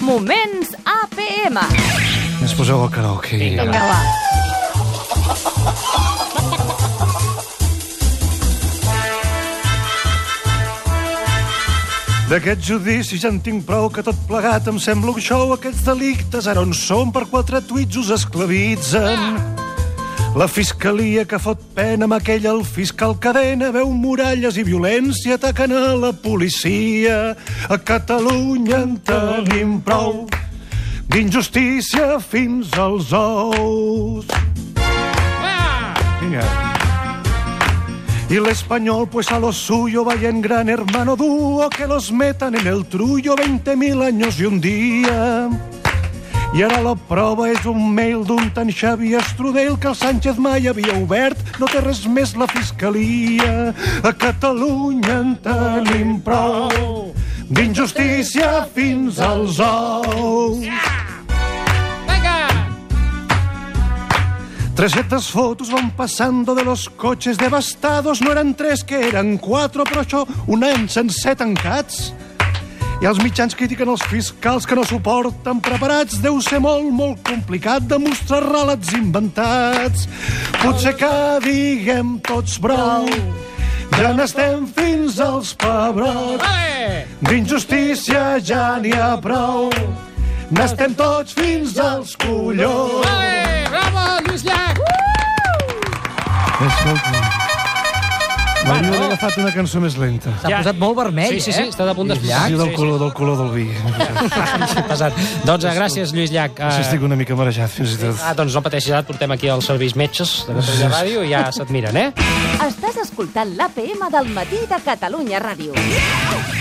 Moments APM. Ens poseu al karaoke. Vinga, va. D'aquests judicis ja en tinc prou, que tot plegat em sembla un show. Aquests delictes ara on són, per 4 tuits us esclavitzen. La fiscalia que fot pena amb aquell el fiscal cadena, veu muralles i violència, ataquen a la policia. A Catalunya en tenim prou, d'injustícia fins als ous. Vinga. Y el español pues a lo suyo, vaya en Gran Hermano dúo, que los metan en el trullo 20.000 años y un día. I ara la prova és un mail d'un tan Xavi Estrudel que el Sánchez mai havia obert. No té res més la fiscalia. A Catalunya en tenim prou, d'injustícia fins als ous. Venga! 300 fotos van passando de los coches devastados. No eren 3, que eren 4, però això un any sencer tancats. I els mitjans critiquen els fiscals que no suporten preparats. Deu ser molt, molt complicat demostrar relats inventats. Potser que diguem tots brou, ja n'estem fins als pebrots. D'injustícia ja n'hi ha prou, n'estem tots fins als collons. Bravo, Lluís Llach! Escolta, m'hauria d'haver agafat una cançó més lenta. S'ha posat molt vermell, Sí, està de punt Sí, del color del vi. Pesat. Doncs gràcies, Lluís Llach. Sí, estic una mica marejat, fins i tot. Doncs no pateixis, ara et portem aquí als serveis metges de Catalunya Ràdio i ja se't miren, Estàs escoltant l'APM del matí de Catalunya Ràdio.